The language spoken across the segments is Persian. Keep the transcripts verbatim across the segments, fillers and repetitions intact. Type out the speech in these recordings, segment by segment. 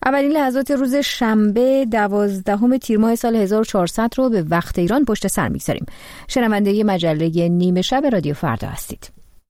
اولین لحظات روز شنبه دوازدهم تیر ماه سال هزار و چهارصد رو به وقت ایران پشت سر می‌گذاریم. شنونده مجله نیمه شب رادیو فردا هستید.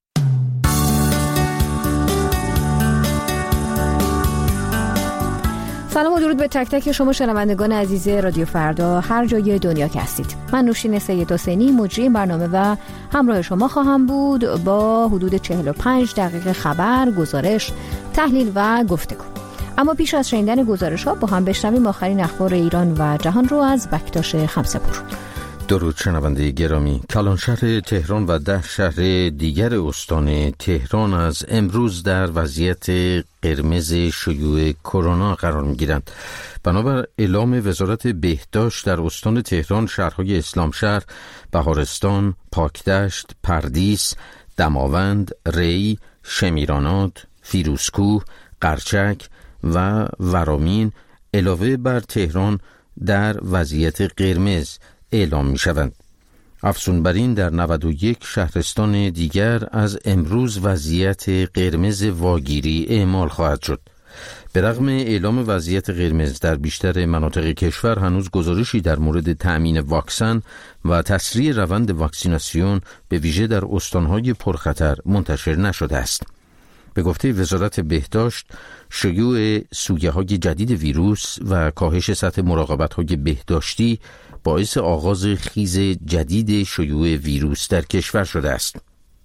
سلام و درود به تک تک شما شنوندگان عزیز رادیو فردا هر جای دنیا که هستید. من نوشین سید حسینی مجری این برنامه و همراه شما خواهم بود با حدود چهل و پنج دقیقه خبر، گزارش، تحلیل و گفتگو. اما پیش از شنیدن گزارش ها با هم بشنویم آخرین اخبار ایران و جهان رو از بکتاش خمسه‌پور. درود شنونده گرامی. کلان شهر تهران و ده شهر دیگر استان تهران از امروز در وضعیت قرمز شیوع کرونا قرار می‌گیرند. بنابر اعلام وزارت بهداشت در استان تهران، شهرهای اسلامشهر، بهارستان، پاکدشت، پردیس، دماوند، ری، شمیرانات، فیروزکوه، قرچک و ورامین علاوه بر تهران در وضعیت قرمز اعلام می شوند. افزون بر این در نود و یک شهرستان دیگر از امروز وضعیت قرمز واگیری اعمال خواهد شد. به رغم اعلام وضعیت قرمز در بیشتر مناطق کشور هنوز گزارشی در مورد تأمین واکسن و تسریع روند واکسیناسیون به ویژه در استانهای پرخطر منتشر نشده است. به گفته وزارت بهداشت، شیوع سویه‌های جدید ویروس و کاهش سطح مراقبت‌های بهداشتی باعث آغاز خیز جدید شیوع ویروس در کشور شده است.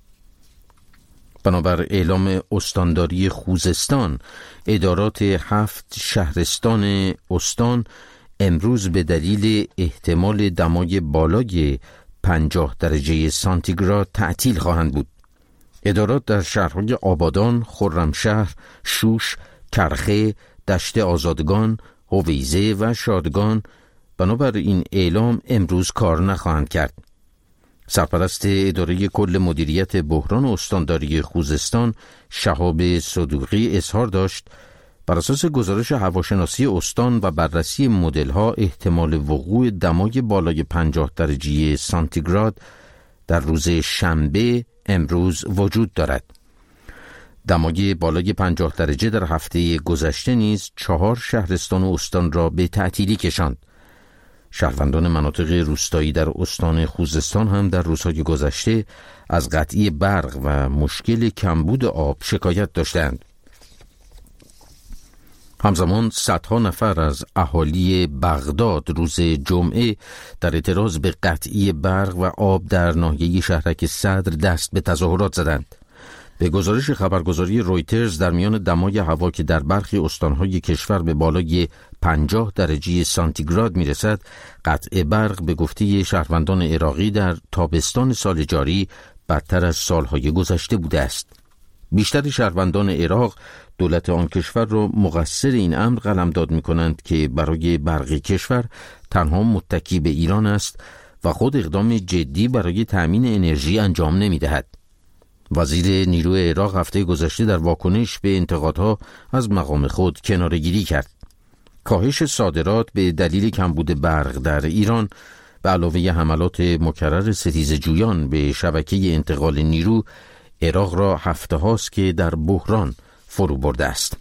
بنابر اعلام استانداری خوزستان، ادارات هفت شهرستان استان امروز به دلیل احتمال دمای بالای پنجاه درجه سانتیگراد تعطیل خواهند بود. ادارات در شهرهای آبادان، خرمشهر، شوش، کرخه، دشت آزادگان، هویزه و شادگان بنابر این اعلام امروز کار نخواهند کرد. سرپرست اداره کل مدیریت بحران استانداری خوزستان شهاب صدوقی اظهار داشت بر اساس گزارش هواشناسی استان و بررسی مدل‌ها احتمال وقوع دمای بالای پنجاه درجه سانتیگراد در روز شنبه امروز وجود دارد. دمای بالای پنجاه درجه در هفته گذشته نیز چهار شهرستان و استان را به تعطیلی کشاند. شهروندان مناطق روستایی در استان خوزستان هم در روزهای گذشته از قطعی برق و مشکل کمبود آب شکایت داشتند. همزمان صدها نفر از اهالی بغداد روز جمعه در اعتراض به قطعی برق و آب در ناحیه شهرک صدر دست به تظاهرات زدند. به گزارش خبرگزاری رویترز در میان دمای هوا که در برخی استانهای کشور به بالای پنجاه درجه سانتیگراد میرسد، قطع برق به گفته شهروندان عراقی در تابستان سال جاری بدتر از سالهای گذشته بوده است. بیشتر شهروندان عراق دولت آن کشور را مقصر این امر قلمداد می‌کنند که برای برق کشور تنها متکی به ایران است و خود اقدام جدی برای تأمین انرژی انجام نمی‌دهد. وزیر نیروی عراق هفته گذشته در واکنش به انتقادها از مقام خود کناره‌گیری کرد. کاهش صادرات به دلیل کمبود برق در ایران به علاوه حملات مکرر ستیزجویان به شبکه انتقال نیرو، عراق را هفته هاست که در بحران فرو برده است.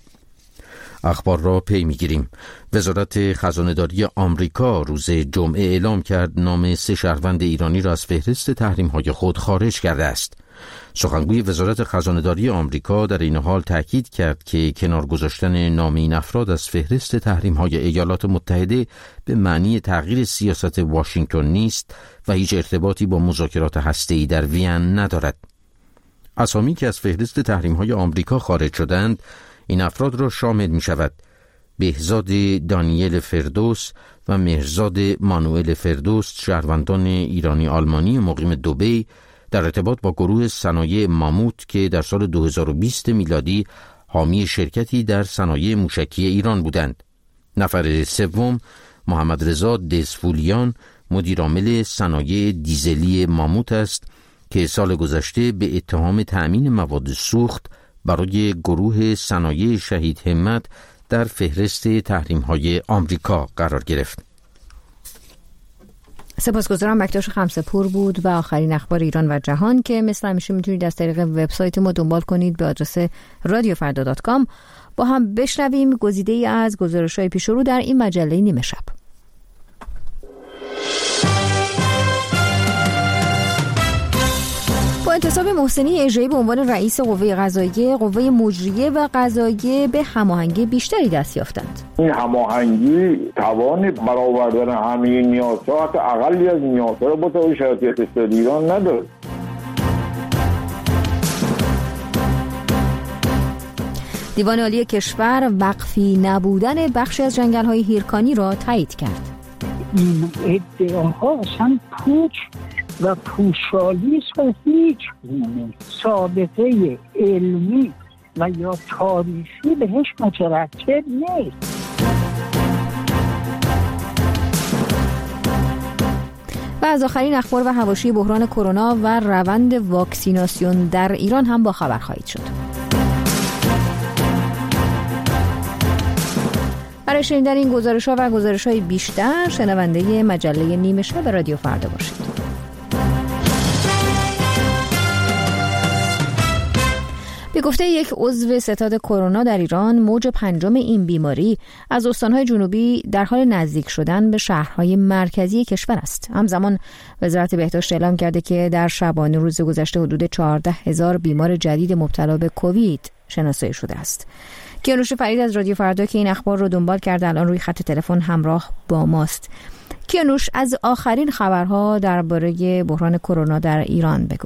اخبار را پی می‌گیریم. وزارت خزانه‌داری آمریکا روز جمعه اعلام کرد نام سه شهروند ایرانی را از فهرست تحریم‌های خود خارج کرده است. سخنگوی وزارت خزانه‌داری آمریکا در این حال تاکید کرد که کنار گذاشتن نام این افراد از فهرست تحریم‌های ایالات متحده به معنی تغییر سیاست واشنگتن نیست و هیچ ارتباطی با مذاکرات هسته‌ای در وین ندارد. اسامی که از فهرست تحریم‌های آمریکا خارج شدند این افراد را شامل می‌شود: بهزاد دانیل فردوس و مهرزاد مانوئل فردوس، شهروندان ایرانی آلمانی مقیم دبی در ارتباط با گروه صنایع ماموت که در سال دو هزار و بیست میلادی حامی شرکتی در صنایع موشکی ایران بودند. نفر سوم محمد رضا دزفولیان، مدیرعامل صنایع دیزلی ماموت است که سال گذشته به اتهام تأمین مواد سوخت برای گروه صنایع شهید همت در فهرست تحریم‌های آمریکا قرار گرفت. سپاسگزارم. بکتاش خمسه‌پور بود و آخرین اخبار ایران و جهان که مثل همیشه میتونید از طریق وبسایت ما دنبال کنید به آدرس رادیو فردا دات کام. با هم بشنویم گزیده‌ای از گزارش‌های پیش رو در این مجله نیمه شب. با انتصاب محسنی اژه‌ای به عنوان رئیس قوه قضاییه، قوه مجریه و قضاییه به هماهنگی بیشتری دست یافتند. این هماهنگی توان برآوردن همه نیازها، حتی اقلی از نیازها را با توجه شرایط اقتصادی ایران ندارد. دیوان عالی کشور وقفی نبودن بخشی از جنگل‌های هیرکانی را تایید کرد. این ادعاها اصلا پوچ و پوشالی است و هیچ گونه ثابته علمی و یا تاریخی بهش مترتب نیست. و از آخرین اخبار و حواشی بحران کرونا و روند واکسیناسیون در ایران هم با خبر خواهید شد. برای شنیدن این گزارش‌ها و گزارش‌های بیشتر شنونده مجله نیمه شب رادیو فردا باشید. به گفته یک عضو ستاد کرونا در ایران، موج پنجم این بیماری از استان‌های جنوبی در حال نزدیک شدن به شهرهای مرکزی کشور است. همزمان وزارت بهداشت اعلام کرده که در شبانه روز گذشته حدود چهارده هزار بیمار جدید مبتلا به کووید شناسایی شده است. کیانوش فرید از رادیو فردا که این اخبار رو دنبال کرده الان روی خط تلفن همراه با ماست. کیانوش، از آخرین خبرها درباره بحران کرونا در ایران بگو.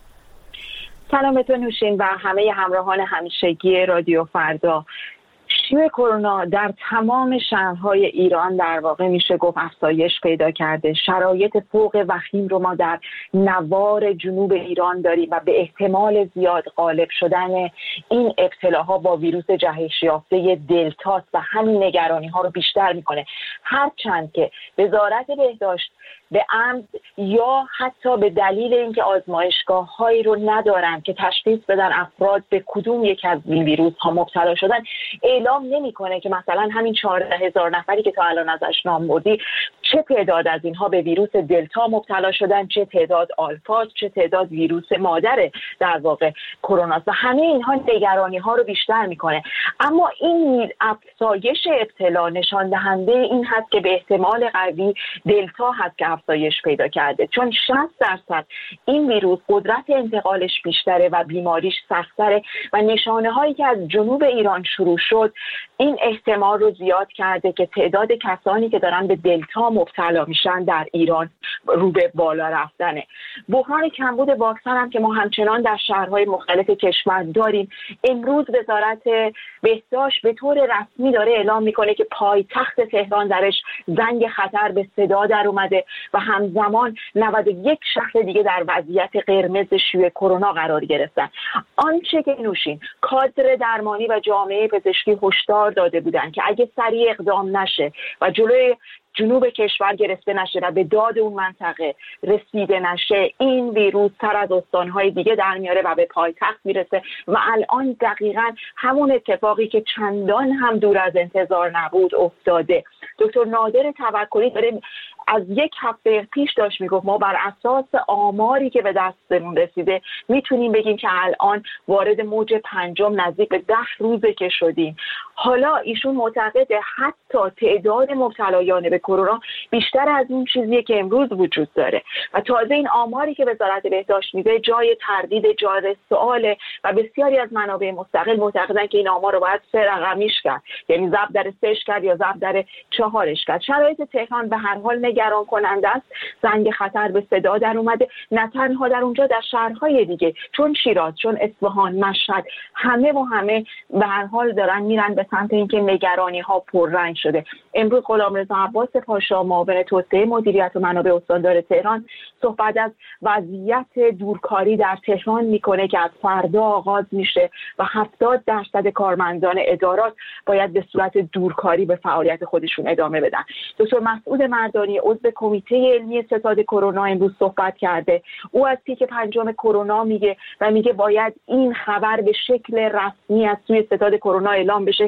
سلام به تو نوشین و همه همراهان همیشگی رادیو فردا. شیوع کرونا در تمام شهرهای ایران در واقع میشه گفت افزایش پیدا کرده. شرایط فوق وخیم رو ما در نوار جنوب ایران داریم و به احتمال زیاد غالب شدن این ابتلاها با ویروس جهش یافته دلتا و همین نگرانی ها رو بیشتر میکنه. هرچند که وزارت بهداشت به عمد یا حتی به دلیل اینکه آزمایشگاه هایی رو ندارن که تشخیص بدن افراد به کدوم یک از این ویروس ها مبتلا شدن، اعلام نمیکنه که مثلا همین چهارده هزار نفری که تا الان ازش نام بردی چه تعداد از اینها به ویروس دلتا مبتلا شدن، چه تعداد آلفا، چه تعداد ویروس مادر در واقع کرونا، و همه اینها نگرانی ها رو بیشتر میکنه. اما این افزایش ابتلا نشان دهنده این هست که به احتمال قوی دلتا هست که افزایش پیدا کرده، چون شصت درصد این ویروس قدرت انتقالش بیشتره و بیماریش سخت‌تره و نشانه هایی که از جنوب ایران شروع شد این احتمال رو زیاد کرده که تعداد کسانی که دارن به دلتا مبتلا میشن در ایران رو به بالا رفتنه. بحران کمبود واکسن هم که ما همچنان در شهرهای مختلف کشور داریم. امروز وزارت بهداشت به طور رسمی داره اعلام میکنه که پایتخت تهران درش زنگ خطر به صدا در اومده و همزمان نود و یک شهر دیگه در وضعیت قرمز شیوع کرونا قرار گرفتن. آنچه که نوشین کادر درمانی و جامعه پزشکی هشدار داده بودن که اگه سریع اقدام نشه و جلوی جنوب کشور گرفته نشه و به داد اون منطقه رسیده نشه، این ویروس تر از استانهای دیگه در میاره و به پایتخت میرسه و الان دقیقاً همون اتفاقی که چندان هم دور از انتظار نبود افتاده. دکتر نادر توکلی داره از یک هفته پیش داشت میگفت ما بر اساس آماری که به دستمون رسیده میتونیم بگیم که الان وارد موج پنجم نزدیک به ده روزه که شدیم. حالا ایشون معتقده حتی تعداد مبتلایان به کرونا بیشتر از اون چیزیه که امروز وجود داره و تازه این آماری که وزارت بهداشت میده جای تردید، جای سواله و بسیاری از منابع مستقل معتقدن که این آمار رو باید سه رقمیش کرد، یعنی ضرب در سهش کرد یا ضرب در چهارش کرد. شرایط تهران به هر حال نگران کننده است. زنگ خطر به صدا در اومده، نه تنها در اونجا، در شهرهای دیگه چون شیراز، چون اصفهان، مشهد، همه و همه به هر حال دارن میرن به سمت اینکه نگرانی ها پررنگ شده. امروز غلامرضا عباس پاشا معاون توسعه مدیریت و منابع استاندار تهران صحبت از وضعیت دورکاری در تهران میکنه که از فردا آغاز میشه و هفتاد درصد کارمندان ادارات باید به صورت دورکاری به فعالیت خودشون ادامه بدن. دکتر مسعود مردانی عضو کمیته علمی ستاد کرونا امروز صحبت کرده. او از پیک پنجم کرونا میگه و میگه باید این خبر به شکل رسمی از سوی ستاد کرونا اعلام بشه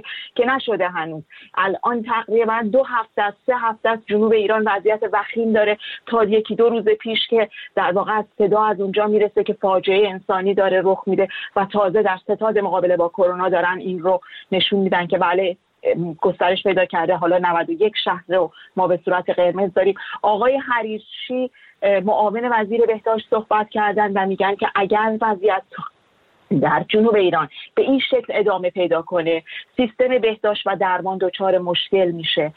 که نشده هنوز. الان تقریبا دو هفته است سه هفته است جنوب ایران وضعیت وخیم داره، تا یکی دو روز پیش که در واقع صدا از اونجا میرسه که فاجعه انسانی داره رخ میده و تازه در ستاد مقابله با کرونا دارن این رو نشون میدن که بله گسترش پیدا کرده. حالا نود و یک شهر رو ما به صورت قرمز داریم. آقای حریصی معاون وزیر بهداشت صحبت کردن و میگن که اگر وضعیت در جنوب ایران به این شکل ادامه پیدا کنه، سیستم بهداشت و درمان دچار مشکل میشه.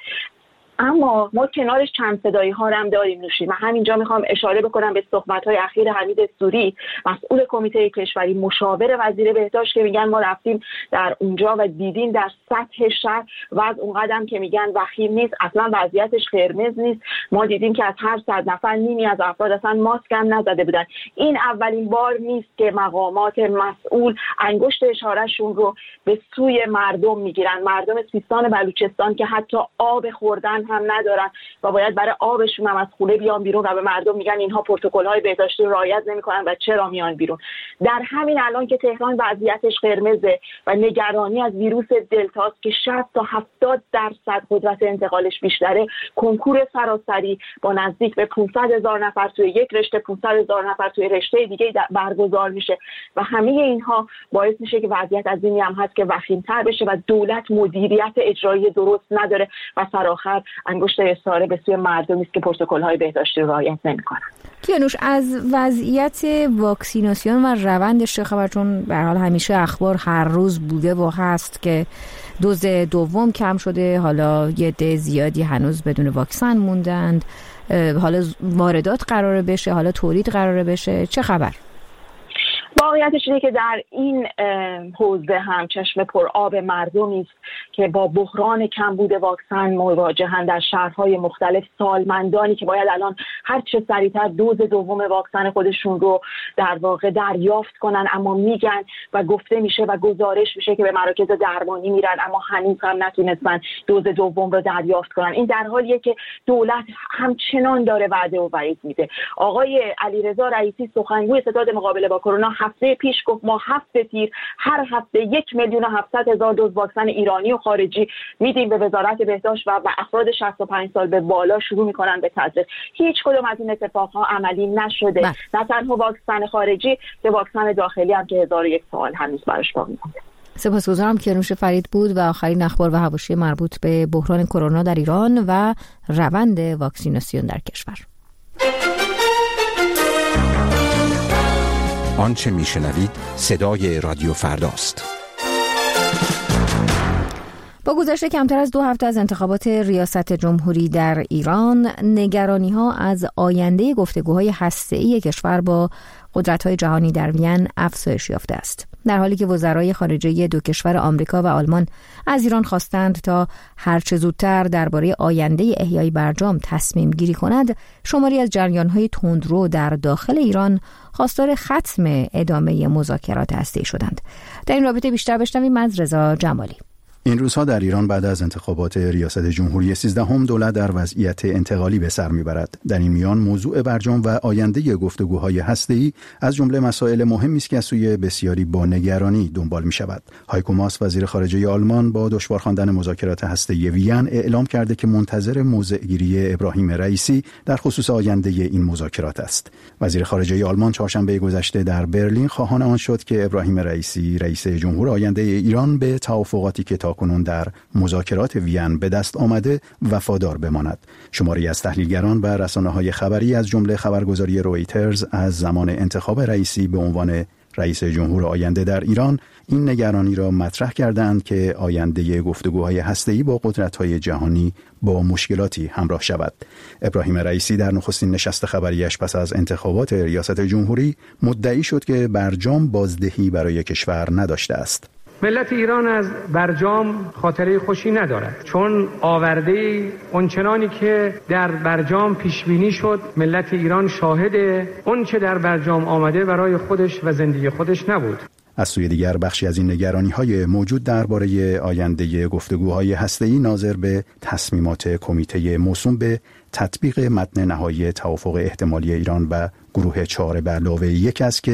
اما ما کنارش چند صدایی ها هم داریم نوشی. من همینجا میخوام اشاره بکنم به صحبت‌های اخیر حمید سوری، مسئول کمیته کشوری، مشاور وزیر بهداشت، که میگن ما رفتیم در اونجا و دیدیم در سطح شهر وضع اونقدر که میگن وخیم نیست، اصلا وضعیتش قرمز نیست. ما دیدیم که از هر صد نفر نیمی از افراد اصلا ماسک هم نزده بودن. این اولین بار نیست که مقامات مسئول انگشت اشارهشون رو به سوی مردم میگیرن، مردم سیستان بلوچستان که حتی آب خوردن هم ندارن و باید برای آبشون هم از خونه بیان بیرون و به مردم میگن اینها پروتکل‌های بهداشتی رو رعایت نمی‌کنن و چرا میان بیرون. در همین الان که تهران وضعیتش قرمزه و نگرانی از ویروس دلتاست که شصت تا هفتاد درصد قدرت انتقالش بیشتره، کنکور سراسری با نزدیک به پانصد هزار نفر توی یک رشته، پانصد هزار نفر توی رشته دیگه برگزار میشه و همه اینها باعث میشه که وضعیت از اینی هم هست که وخیم‌تر بشه و دولت مدیریت اجرایی درست نداره و سرآخر انگشت اشاره به سوی مردمی است که پروتکل‌های بهداشتی رو رعایت نمی‌کنن. کیانوش، از وضعیت واکسیناسیون و روندش خبر؟ چون به هر حال همیشه اخبار هر روز بوده و هست که دوز دوم کم شده، حالا یه عده زیادی هنوز بدون واکسن موندند، حالا واردات قراره بشه، حالا تولید قراره بشه، چه خبر؟ واقعیتش اینه که در این حوزه هم چشم پر آب مردمی است که با بحران کمبود واکسن مواجهند. در شهرهای مختلف سالمندانی که باید الان هر چه سریعتر دوز دوم واکسن خودشون رو در واقع دریافت کنن، اما میگن و گفته میشه و گزارش میشه که به مراکز درمانی میرن اما هنوز هم نتونستن دوز دوم رو دریافت کنن. این در حالیه که دولت همچنان داره وعده و وعید میده. آقای علیرضا رئیسی سخنگوی ستاد مقابله با کرونا هفته پیش گفت ما هفته تیر هر هفته یک میلیون و هفتصد هزار دوز واکسن ایرانی و خارجی میدیم به وزارت بهداشت و به افراد شصت و پنج سال به بالا شروع میکنن به تزریق. هیچ کدوم از این اتفاقها عملی نشده. بس. نه تنها واکسن خارجی که واکسن داخلی هم که هزار و یک سوال هنوز براش باقی مونده. سپاسگزارم. کیانوش فرید بود و آخرین اخبار و حواشی مربوط به بحران کرونا در ایران و روند واکسیناسیون در کشور. آنچه میشنوید صدای رادیو فرداست. با گذشت کمتر از دو هفته از انتخابات ریاست جمهوری در ایران، نگرانی‌ها از آینده گفتگوهای هسته‌ای کشور با قدرت‌های جهانی در وین افزایش یافته است. در حالی که وزرای خارجه دو کشور آمریکا و آلمان از ایران خواستند تا هرچه زودتر درباره آینده احیای برجام تصمیم گیری کند، شماری از جریان‌های تندرو در داخل ایران خواستار ختم ادامه مذاکرات هسته‌ای شدند. در این رابطه بیشتر بشنویم از رضا جمالی. این روزها در ایران بعد از انتخابات ریاست جمهوری سیزدهم دولت در وضعیت انتقالی به سر میبرد. در این میان موضوع برجام و آینده گفتگوهای هسته‌ای از جمله مسائل مهمی است که از سوی بسیاری با نگرانی دنبال می شود. هایکو ماس وزیر خارجه آلمان با دشوار خواندن مذاکرات هسته‌ای وین اعلام کرده که منتظر موضع‌گیری ابراهیم رئیسی در خصوص آینده این مذاکرات است. وزیر خارجه آلمان چهارشنبه گذشته در برلین خواهان آن شد که ابراهیم رئیسی رئیس جمهور آینده ایران به توافقاتی که کنون در مذاکرات وین به دست آمده وفادار بماند. شماری از تحلیلگران و رسانه‌های خبری از جمله خبرگزاری رویترز از زمان انتخاب رئیسی به عنوان رئیس جمهور آینده در ایران این نگرانی را مطرح کردند که آینده گفتگوهای هسته‌ای با قدرت‌های جهانی با مشکلاتی همراه شود. ابراهیم رئیسی در نخستین نشست خبریش پس از انتخابات ریاست جمهوری مدعی شد که برجام بازدهی برای کشور نداشته است. ملت ایران از برجام خاطره خوشی ندارد، چون آورده اونچنانی که در برجام پیش بینی شد ملت ایران شاهد اون چه در برجام آمده برای خودش و زندگی خودش نبود. از سوی دیگر بخشی از این نگرانی‌های موجود درباره آینده گفتگوهای هسته‌ای ناظر به تصمیمات کمیته موسوم به تطبیق متن نهایی توافق احتمالی ایران و گروه چهار به علاوه یک است که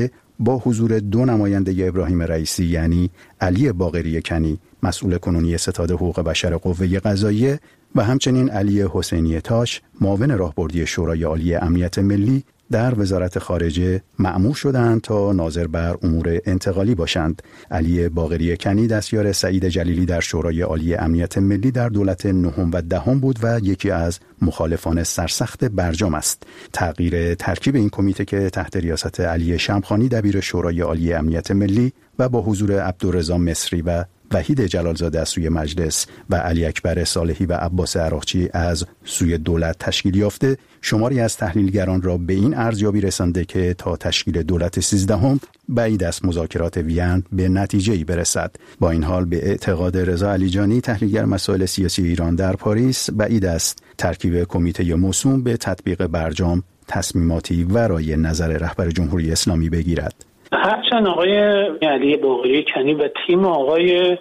با حضور دو نماینده ابراهیم رئیسی یعنی علی باقری کنی مسئول کنونی ستاد حقوق بشر قوه قضاییه و همچنین علی حسینی تاش معاون راهبردی شورای عالی امنیت ملی در وزارت خارجه مأمور شدند تا ناظر بر امور انتقالی باشند. علی باقری کنی دستیار سعید جلیلی در شورای عالی امنیت ملی در دولت نهم و دهم بود و یکی از مخالفان سرسخت برجام است. تغییر ترکیب این کمیته که تحت ریاست علی شمخانی دبیر شورای عالی امنیت ملی و با حضور عبدالرضا مصری و وحید جلالزاده از سوی مجلس و علی اکبر صالحی و عباس عراقچی از سوی دولت تشکیل یافته، شماری از تحلیلگران را به این ارزیابی رسانده که تا تشکیل دولت سیزدهم بعید است مذاکرات وین به نتیجه‌ای برسد. با این حال به اعتقاد رضا علیجانی تحلیلگر مسائل سیاسی ایران در پاریس، بعید است ترکیب کمیته موسوم به تطبیق برجام تصمیماتی ورای نظر رهبر جمهوری اسلامی بگیرد. هرچند آقای علی باقری کنی و تیم آقای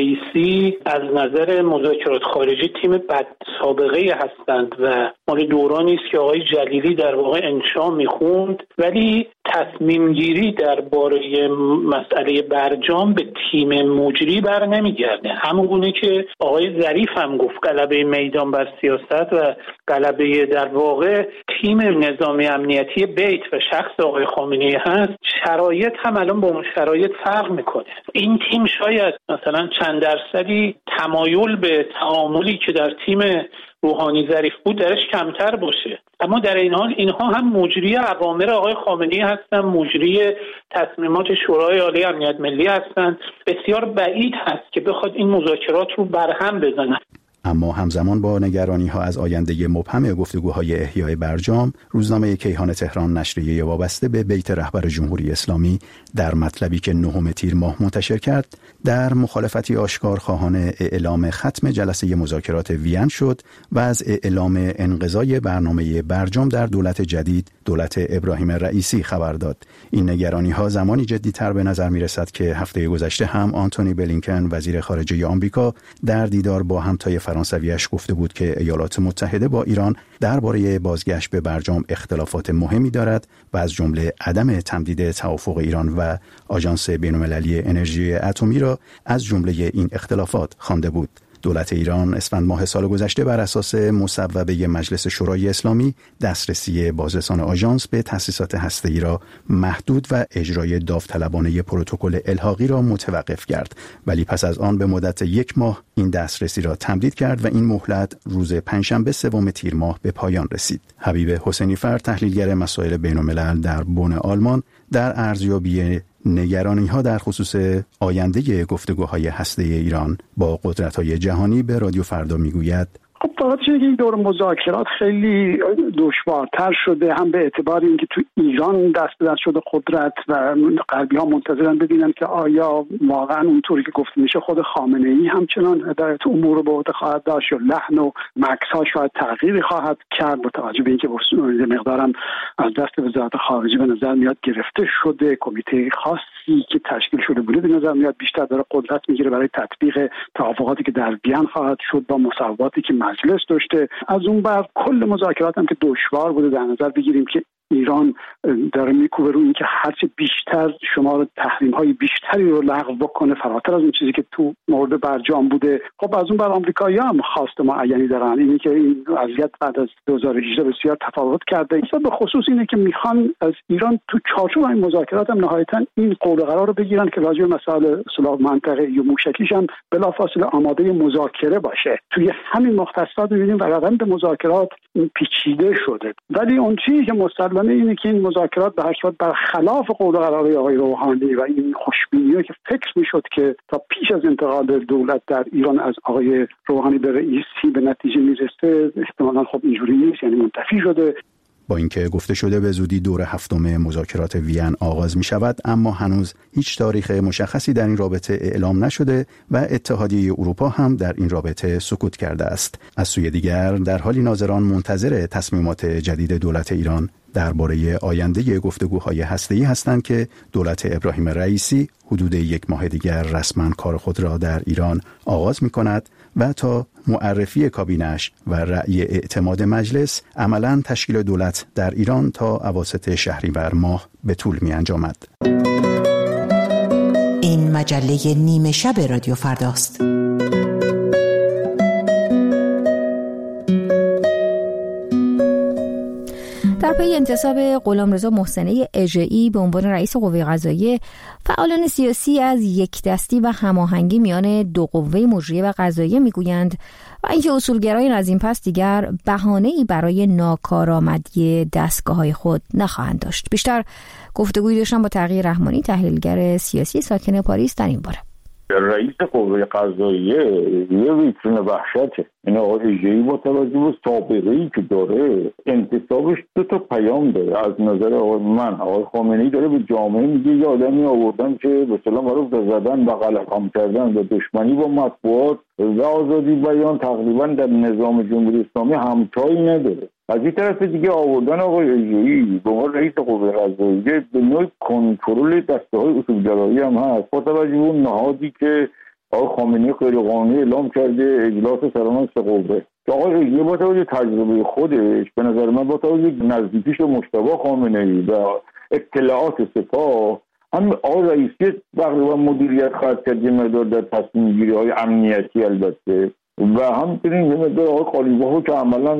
رئیسی از نظر مذاکرات خارجی تیم بد سابقه هستند و مال دورانی است که آقای جلیلی در واقع انشا میخوند، ولی تصمیم گیری درباره مسئله برجام به تیم مجری بر نمیگرده. همونگونه که آقای ظریف هم گفت غلبه میدان بر سیاست و غلبه در واقع تیم نظامی امنیتی بیت و شخص آقای خامنه‌ای هست، شرایط هم الان با اون شرایط فرق میکنه. این تیم شاید مثلا چند درصدی تمایل به تعاملی که در تیم روحانی ظریف بود درش کمتر باشه، اما در این حال اینها هم مجری اوامر آقای خامنه‌ای هستن، مجری تصمیمات شورای عالی امنیت ملی هستند. بسیار بعید هست که بخواد این مذاکرات رو برهم بزنن. اما همزمان با نگرانی‌ها از آینده مبهم گفتگوهای احیای برجام، روزنامه کیهان تهران نشریه وابسته به بیت رهبر جمهوری اسلامی در مطلبی که نهم تیر ماه منتشر کرد، در مخالفتی آشکار خواهان اعلام ختم جلسه مذاکرات وین شد و از اعلام انقضای برنامه برجام در دولت جدید، دولت ابراهیم رئیسی خبر داد. این نگرانی‌ها زمانی جدی‌تر به نظر می‌رسد که هفته گذشته هم آنتونی بلینکن وزیر خارجه آمریکا در دیدار با همتای فرانسویش گفته بود که ایالات متحده با ایران درباره بازگشت به برجام اختلافات مهمی دارد و از جمله عدم تمدید توافق ایران و آژانس بین‌المللی انرژی اتمی را از جمله این اختلافات خوانده بود. دولت ایران اسفند ماه سال گذشته بر اساس مصوبه مجلس شورای اسلامی دسترسی بازرسان آژانس به تأسیسات هسته‌ای را محدود و اجرای داوطلبانه پروتکل الحاقی را متوقف کرد، ولی پس از آن به مدت یک ماه این دسترسی را تمدید کرد و این مهلت روز پنجشنبه سوم تیر ماه به پایان رسید. حبیب حسینی فر، تحلیلگر مسائل بین‌الملل در بن آلمان، در ارزیابی نگرانی‌ها در خصوص آینده گفتگوهای هسته‌ای ایران با قدرت‌های جهانی به رادیو فردا میگوید: خب واقعا چیزی که این دور مذاکرات خیلی دشوارتر شده، هم به اعتبار اینکه تو ایران دست به دست شده قدرت و غربی‌ها منتظرن ببینن که آیا واقعا اونطوری که گفته میشه خود خامنه‌ای همچنان هدایت امور رو به عهده خواهد داشت یا لحن و مکث‌ها شاید تغییری خواهد کرد، با توجه به اینکه مقدارم از دست وزارت خارجه به نظر میاد گرفته شده. کمیته خاصی که تشکیل شده بوده به نظر میاد بیشتر داره قدرت میگیره برای تطبیق توافقاتی که در وین خواهد شد با مصوباتی که مجلس داشته. از اون بر کل مذاکرات هم که دشوار بوده در نظر بگیریم که ایران داره میکوبه رو این که هرچی بیشتر شمار تحریم‌های بیشتری رو لغو بکنه فراتر از اون چیزی که تو مورد برجام بوده. خب از اون بر آمریکایی‌ها هم خواست معینی دارن، اینی که این وضعیت بعد از دو هزار و هجده بسیار تفاوت کرده. به خصوص اینه که میخوان از ایران تو چارچوب این مذاکرات هم نهایتاً این قول و قرار رو بگیرن که راجع به مسائل صلح منطقه‌ای یا موشکیش هم بلافاصله آماده مذاکره باشه. توی همین مختصات می‌بینیم روند مذاکرات پیچیده شده، ولی اون چیزی که مستقلاً اینه که این مذاکرات به هر صورت برخلاف قول و قرار آقای روحانی و این خوشبینی‌ها که فکر می‌شد که تا پیش از انتقال دولت در ایران از آقای روحانی به رئیسی به نتیجه میرسه، احتمالاً خب اینجوری نیست، یعنی منتفی شده. با اینکه گفته شده به زودی دور هفتم مذاکرات وین آغاز می شود، اما هنوز هیچ تاریخ مشخصی در این رابطه اعلام نشده و اتحادیه اروپا هم در این رابطه سکوت کرده است. از سوی دیگر در حالی ناظران منتظر تصمیمات جدید دولت ایران درباره آینده گفتگوهای هسته‌ای هستند که دولت ابراهیم رئیسی حدود یک ماه دیگر رسما کار خود را در ایران آغاز می کند و تا معرفی کابینه‌اش و رأی اعتماد مجلس عملاً تشکیل دولت در ایران تا اواسط شهریور ماه به طول می انجامد. مجله نیمه شب رادیو فرداست. در پی انتصاب غلامرضا محسنی اژه‌ای به عنوان رئیس قوه قضاییه، فعالان سیاسی از یک دستی و هماهنگی میان دو قوه مجریه و قضاییه میگویند و اینکه اصولگرایان از این پس دیگر بهانه‌ای برای ناکارآمدی دستگاه‌های خود نخواهند داشت. بیشتر گفتگویی داشتم با تقی رحمانی، تحلیلگر سیاسی ساکن پاریس، در این باره. رئیس قوه قضاییه یه ویترین وحشته. این آقای اژه‌ای با توجه به سابقه‌ای که داره، انتصابش دو تا پیام داره. از نظر آقای من، آقای خامنه‌ای داره به جامعه میگه یه آدمی آوردن که به اصطلاح معروف زدن و قلقم کردن و دشمنی با مطبوعات و آزادی بیان تقریبا در نظام جمهوری اسلامی همتایی نداره. از این طرف دیگه آوردن آقای اژه‌ای به عنوان رئیس قوه قضاییه به نوع کنترل دسته‌های اصولگرایی هم هست، با توجه به اون نهادی که آقای خامنه‌ای غیرقانونی اعلام کرده، اجلاس سران سه قوه. آقای اژه‌ای با توجه به تجربه خودش، به نظر من با توجه به نزدیکیش به مجتبی خامنه‌ای و اطلاعات سپاه، هم آقای رئیسی تقریبا مدیریت خواهد کرد یه مقدار در تصمیم گیری های امنیتی البته، و همچنین یه مقدار آقای قالیباف که عملا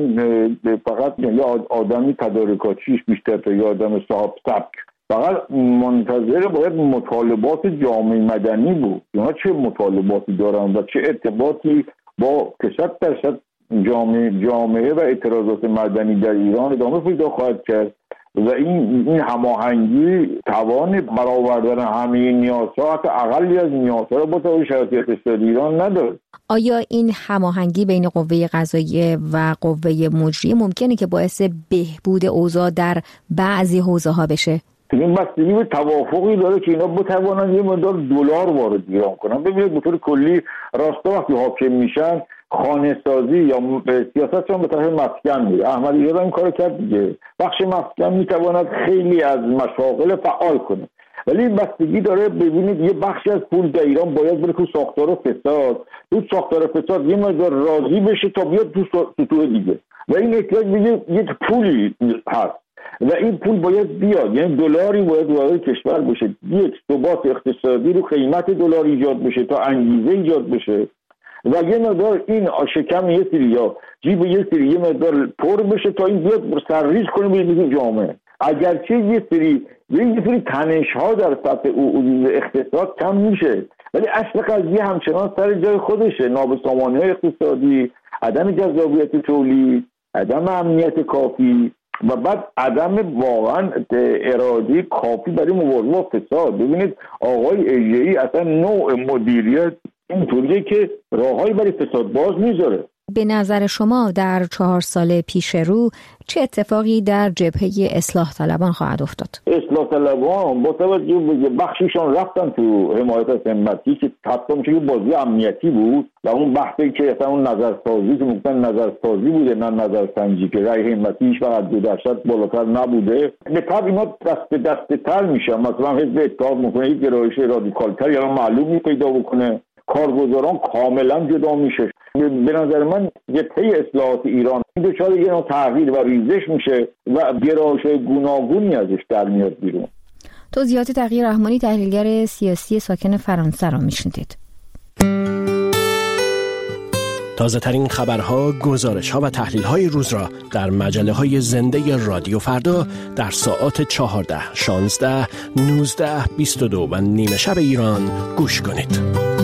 فقط یه آدمی تدارکاتیش بیشتر تا یه آدم صاحب سبک، فقط منتظر باید مطالبات جامعه مدنی بود. اینا چه مطالباتی دارن و چه ارتباطی با که صد درصد جامعه جامعه و اعتراضات مدنی در ایران ادامه پیدا خواهد کرد و این این هماهنگی توان برآوردن همه نیازها، حتی اقلی از نیازها را با توجه به شرایط اقتصادی ایران نداره. آیا این هماهنگی بین قوه قضاییه و قوه مجریه ممکنه که باعث بهبود اوضاع در بعضی حوزه‌ها بشه؟ این بستگی به توافقی داره که اینا بتوانن یه مقدار دلار وارد ایران کنن. ببینید به طور کلی راستا وقتی حاکم میشن، خانه سازی یا سیاست هم به طرف مسکن میره. احمدی نژاد این کارو کرد دیگه. بخش مسکن میتواند خیلی از مشاغل فعال کنه، ولی این بستگی داره. ببینید یه بخشی از پول در ایران باید بره تو ساختار فساد، تو ساختار فساد یه مقدار راضی بشه تا بیاد تو سطوح دیگه، و این احتیاج به یه پولی هست و این پول باید بیاد، یعنی دلاری باید وارد کشور بشه، یک ثبات اقتصادی رو قیمت دلار ایجاد بشه تا انگیزه ایجاد بشه و یه مقدار این شکم یه سری یا جیب یه سری یه مقدار پر بشه تا این بیاد سرریز کنه به جامعه. اگرچه یه سری یه سری تنش ها در سطح او اقتصاد کم میشه، ولی اصل قضیه همچنان سر جای خودشه. نابسامانی های اقتصادی، عدم جذابیت تولید، عدم امنیت کافی و بعد عدم واقعا اراده کافی برای مبارزه با فساد. ببینید آقای اژه‌ای اصلا نوع مدیریت اینطوریه که راههایی برای فساد باز میذاره. به نظر شما در چهار سال پیش رو چه اتفاقی در جبهه اصلاح طلبان خواهد افتاد؟ اصلاح طلبان با توجه به بخشیشان رفتن تو حمایت از همتی که حتی میشه که بازی امنیتی بود و اون بحثی که اصلا اون نظرسازی که ممکن نظرسازی بوده نه نظرسنجی که رای همتی هیچ وقت دو درصد بالاتر نبوده، به طب اینا دست به دست تر میشه. مثلا حزب اتحاد میکنه یک گرایش رادیکالتر یا معلومی پیدا بکنه، کارگزاران کاملا جدا میشه. به نظر من یه طی اصلاحات ایران این دچار یه نوع تغییر و ریزش میشه و گرایش‌های گوناگونی ازش در میاد بیرون. توضیحات تقی رحمانی، تحلیلگر سیاسی ساکن فرانسه را میشنیدید. تازه ترین خبرها، گزارش‌ها و تحلیل‌های روز را در مجله‌های زنده رادیو فردا در ساعات چهارده، شانزده، نوزده، بیست و دو و نیمه شب ایران گوش کنید.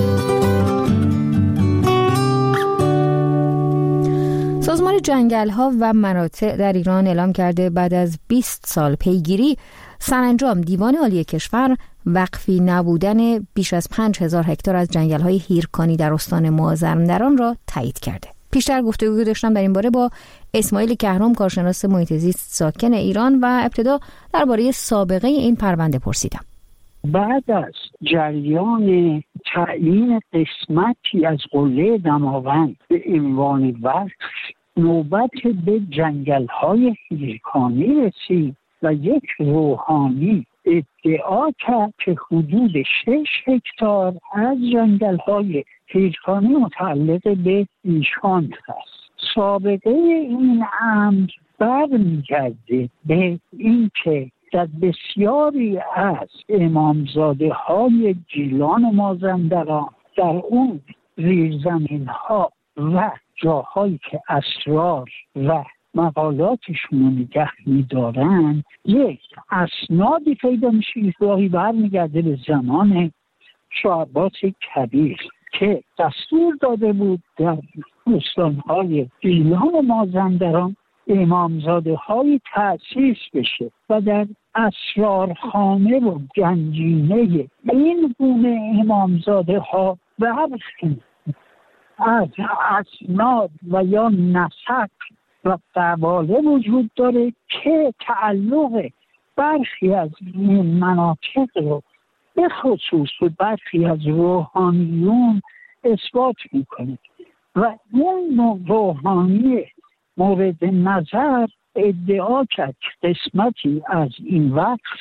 سازمان جنگل‌ها و مناطق در ایران اعلام کرده بعد از بیست سال پیگیری سرانجام دیوان عالی کشور وقفی نبودن بیش از پنج هزار هکتار از جنگل‌های هیرکانی در استان مازندران را تایید کرده. پیشتر گفتگو داشتم در این باره با اسماعیل کهرم، کارشناس محیط زیست ساکن ایران، و ابتدا درباره سابقه این پرونده پرسیدم. بعد از جریان تعیین قسمتی از قله دماوند به عنوان وقف، نوبت به جنگل‌های هیرکانی رسید و یک روحانی ادعا کرد که حدود شش هکتار از جنگل‌های هیرکانی متعلق به ایشان است. سابقه این امر برمیگرده به اینکه در بسیاری از امامزاده های گیلان و مازندران در اون زیرزمین ها و جاهایی که اسرار و مقالاتشون رو نگه می‌دارن یک اسنادی پیدا میشه که راهی برمیگرده به زمان شاه عباس کبیر که دستور داده بود در استانهای گیلان و مازندران امامزاده های تأسیس بشه و در اسرارخانه و گنجینه این گونه امامزاده ها برخی از اسناد و یا نسق و قواله وجود داره که تعلق برخی از این مناطق رو به خصوص برخی از روحانیون اثبات میکنه و اون روحانی مورد نظر ادعا کرد قسمتی از این وقف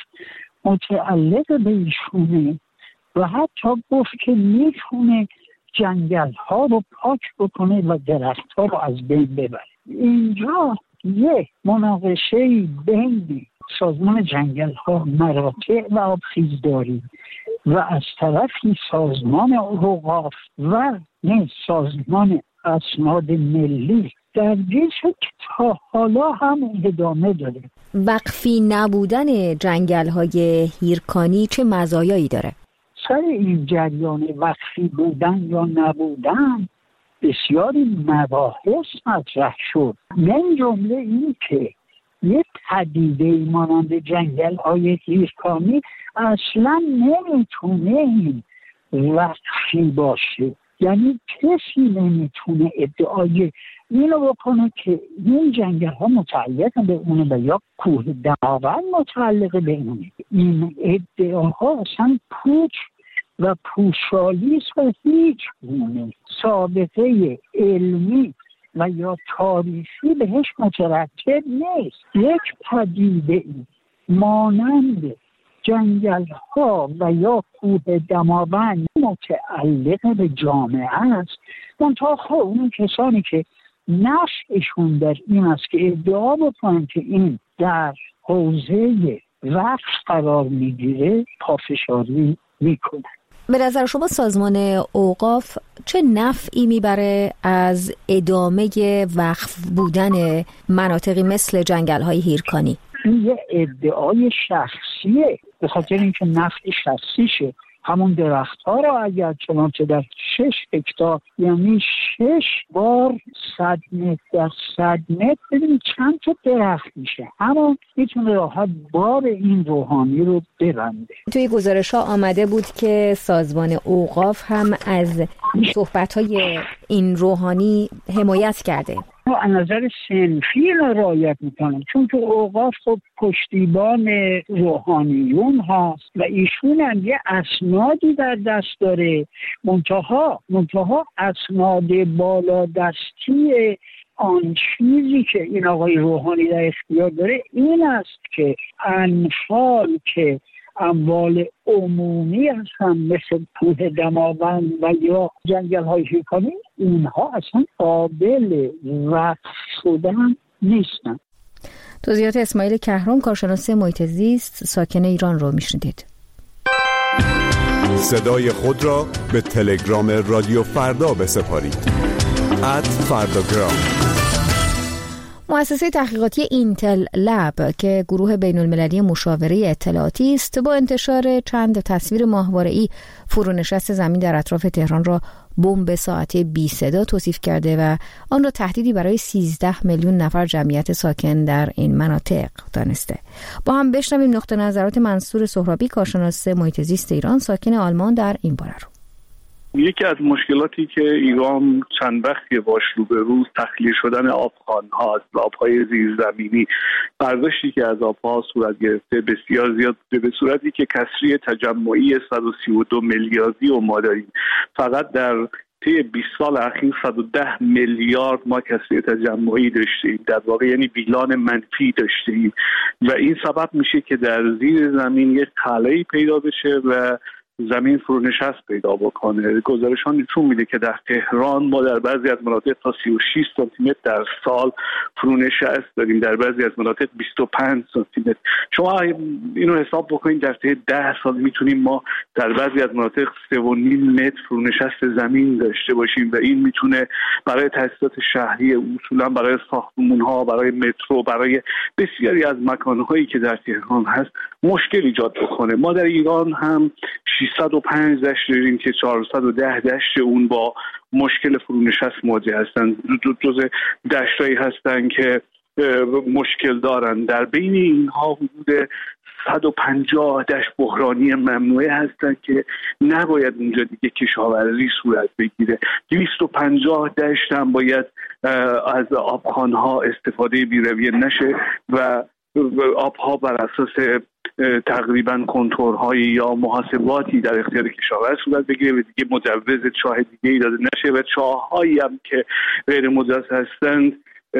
متعلق به ایشونه و حتی گفت که میتونه جنگل ها رو پاک بکنه و درخت ها رو از بین ببره. اینجا یک مناقشه بین سازمان جنگل ها مراتع و آبخیزداری و از طرفی سازمان اوقاف و نه سازمان اسناد ملی در جیش که تا حالا هم ادامه داره. وقفی نبودن جنگل های هیرکانی چه مزایایی داره؟ سر این جریان وقفی بودن یا نبودن بسیاری مباحث مطرح شد، من جمله این که یک پدیده مانند جنگل های هیرکانی اصلا نمیتونه این وقفی باشه. یعنی کسی نمیتونه ادعای اینو بکنه که این جنگل ها متعلق به اونه و یا کوه دماوند متعلق به اونه. این ادعاها اصلا پوچ و پوشالیست و هیچ گونه سابقه علمی و یا تاریخی بهش مترتب نیست. یک پدیده ای مانند جنگل ها و یا کوه دماوند متعلق به جامعه است. منتها خب اون کسانی که نشأشون در این است که ادعا بکنن که این در حوزه وقف قرار میگیره پافشاری میکنن. به نظر شما سازمان اوقاف چه نفعی میبره از ادامه وقف بودن مناطقی مثل جنگل‌های هیرکانی؟ این یه ادعای شخصیه، به خاطر اینکه نفع شخصیشه. همون درخت ها را اگر چنانچه در شش هکتار یعنی شش بار صد متر در صد متر ببینید چند تا درخت میشه، اما میتونه راحت بار این روحانی رو ببنده. توی گزارش ها آمده بود که سازمان اوقاف هم از صحبت های این روحانی حمایت کرده. از نظر صنفی رعایت میکنن، چون که اوقاف خب پشتیبان روحانیون هست و ایشون هم یه اسنادی در دست داره. منتها منتها اسناد بالا دستی آن چیزی که این آقای روحانی در اختیار داره این است که انفال که اموال عمومی هستن مثل کوه دماوند و یا جنگل های هیرکانی، اینها اصلا قابل وقف شدن نیستن. توضیحات اسماعیل کهرم، کارشناس محیط زیست ساکن ایران رو میشنیدید. صدای خود را به تلگرام رادیو فردا بسپارید. ات فرداگرام. مؤسسه تحقیقاتی اینتل لب که گروه بین المللی مشاوره اطلاعاتی است با انتشار چند تصویر ماهواره‌ای فرونشست زمین در اطراف تهران را بمب ساعته بی صدا توصیف کرده و آن را تهدیدی برای سیزده میلیون نفر جمعیت ساکن در این مناطق دانسته. با هم بشنویم نقطه نظرات منصور سهرابی، کارشناس محیط زیست ایران ساکن آلمان در این باره رو. یکی از مشکلاتی که ایران چند وقتی باش روبروست تخلیه شدن آبخوان‌ها است و آب‌های زیرزمینی. برداشتی که از آب‌ها صورت گرفته بسیار زیاد بوده، به صورتی که کسری تجمعی صد و سی و دو میلیاردی رو ما داریم. فقط در طی بیست سال اخیر صد و ده میلیارد ما کسری تجمعی داشتیم، در واقع یعنی بیلان منفی داشتیم و این سبب میشه که در زیر زمین یک خلایی پیدا بشه و زمین فرونشست پیدا بکنه. گزارشان نشون میده که در تهران ما در بعضی از مناطق تا سی و شش سانتی متر در سال فرونشست داریم، در بعضی از مناطق بیست و پنج سانتی متر. شما اینو حساب بکنید در طی ده سال میتونیم ما در بعضی از مناطق سه و نیم متر فرونشست زمین داشته باشیم و این میتونه برای تاسیسات شهری، اصولا برای ساختمان‌ها، برای مترو، برای بسیاری از مکان‌هایی که در تهران هست مشکل ایجاد بکنه. ما در ایران هم ششصد و پنج دشت داریم که چهارصد و ده دشت اون با مشکل فرونشست مواجه هستن، جزء دشتایی هستن که مشکل دارن. در بین اینها حدود صد و پنجاه دشت بحرانی ممنوعه هستن که نباید اونجا دیگه کشاورزی صورت بگیره. دویست و پنجاه دشت هم باید از آبخوان‌ها استفاده بی‌رویه نشه و آبها بر اساس تقریبا کنتورهایی یا محاسباتی در اختیار کشاورز صورت بگیره و دیگه مجوز چاه دیگه‌ای داده نشه و چاه‌هایی هم که غیر مجوز هستند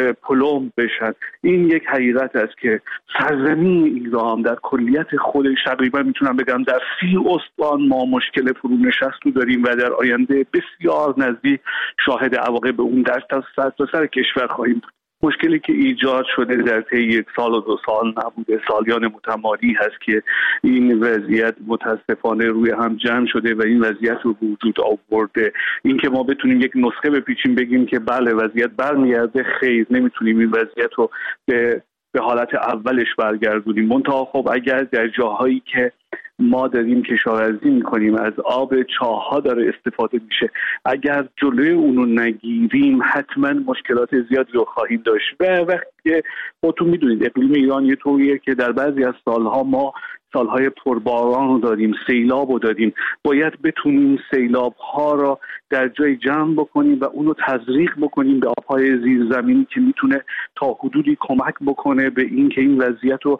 پلم بشن. این یک حقیقت است که سرزمین ایران در کلیت خودش تقریبا میتونم بگم در سی استان ما مشکل فرونشست رو داریم و در آینده بسیار نزدیک شاهد عواقب اون در تا سر کشور خواهیم بود. مشکلی که ایجاد شده در طی یک سال و دو سال نبوده، سالیان متمادی هست که این وضعیت متاسفانه روی هم جمع شده و این وضعیت رو وجود آورده. این که ما بتونیم یک نسخه بپیچیم بگیم که بله وضعیت برمیگرده، خیر، نمیتونیم این وضعیت رو به به حالت اولش برگردونیم. منتها خب اگر در جاهایی که ما داریم کشاورزی میکنیم از آب چاه‌ها داره استفاده میشه، اگر جلوی اونو نگیریم حتما مشکلات زیادی رو خواهیم داشت. و وقتی که خودتون میدونید اقلیم ایران یه طوریه که در بعضی از سالها ما سالهای پرباران رو داریم، سیلاب رو داریم، باید بتونیم سیلاب ها را در جای جمع بکنیم و اونو تزریق بکنیم به آبهای زیرزمینی که میتونه تا حدودی کمک بکنه به این که این وضعیت رو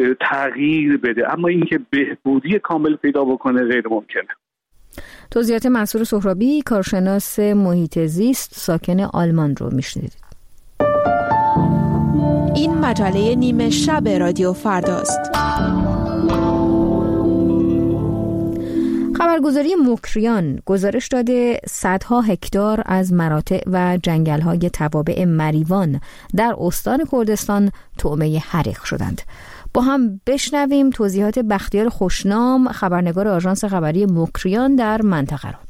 تغییر بده. اما اینکه بهبودی کامل پیدا بکنه غیر ممکنه. توضیحات منصور سهرابی، کارشناس محیط زیست ساکن آلمان رو میشنیدید. این مجله نیمه شب رادیو فرداست. خبرگزاری مکریان گزارش داده صدها هکتار از مراتع و جنگل‌های توابع مریوان در استان کردستان طعمه حریق شدند. با هم بشنویم توضیحات بختیار خوشنام، خبرنگار آژانس خبری مکریان در منطقه را.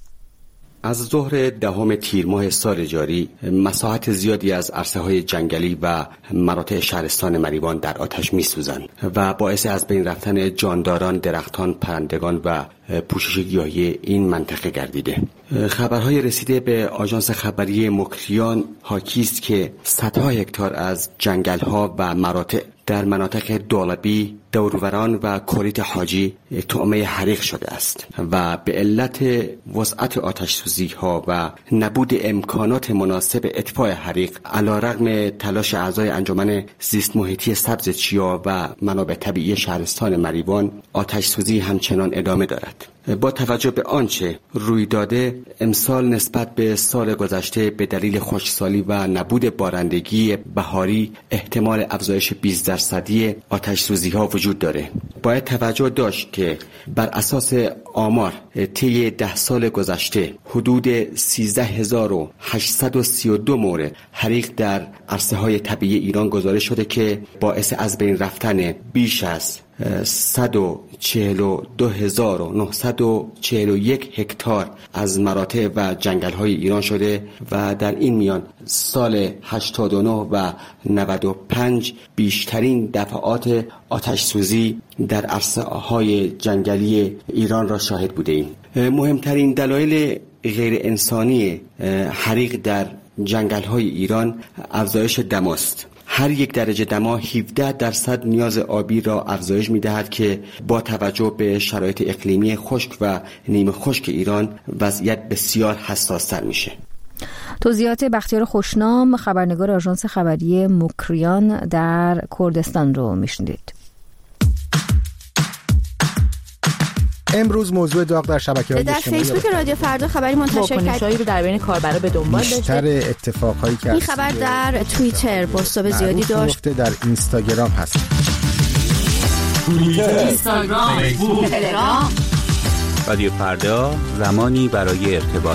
از ظهر دهم تیر ماه سال جاری مساحت زیادی از عرصه‌های جنگلی و مراتع شهرستان مریوان در آتش می‌سوزند و باعث از بین رفتن جانداران، درختان، پرندگان و پوشش گیاهی این منطقه گردیده. خبرهای رسیده به آژانس خبری مکریان حاکی است که صدها هکتار از جنگل‌ها و مراتع در مناطق دولبی، دوروران و کوریت حاجی طعمه حریق شده است و به علت وسعت آتش سوزی ها و نبود امکانات مناسب اطفاء حریق علیرغم تلاش اعضای انجمن زیست محیطی سبز چیا و منابع طبیعی شهرستان مریوان، آتش سوزی همچنان ادامه دارد. با توجه به آنچه روی داده امسال نسبت به سال گذشته به دلیل خشکسالی و نبود بارندگی بهاری احتمال افزایش بیست درصدی آتش سوزی ها وجود داره. باید توجه داشت که بر اساس آمار طی ده سال گذشته حدود سیزده هزار و هشتصد و سی و دو مورد حریق در عرصه های طبیعی ایران گزارش شده که باعث از بین رفتن بیش از صد و چهل و دو هزار و نهصد و چهل و یک هکتار از مراتع و جنگل های ایران شده و در این میان سال هشتاد و نه و نود و پنج بیشترین دفعات آتش سوزی در عرصه های جنگلی ایران را شاهد بوده ایم. مهمترین دلایل غیر انسانی حریق در جنگل های ایران افزایش دم است. هر یک درجه دما هفده درصد نیاز آبی را افزایش می‌دهد که با توجه به شرایط اقلیمی خشک و نیمه خشک ایران وضعیت بسیار حساس‌تر میشه. توضیحات بختیار خوشنام، خبرنگار آژانس خبری مکریان در کردستان رو میشنیدید. امروز موضوع داغ در شبکه‌های اجتماعی در فیسبوک رادیو فردا خبری منتشر کرد رو در بین کاربرا به دنبال داشته. بیشتر اتفاقهایی که این خبر در توییتر بازتاب زیادی داشت. در اینستاگرام هست. توییتر، اینستاگرام، فیسبوک، تلگرام رادیو فردا، زمانی برای ارتباط.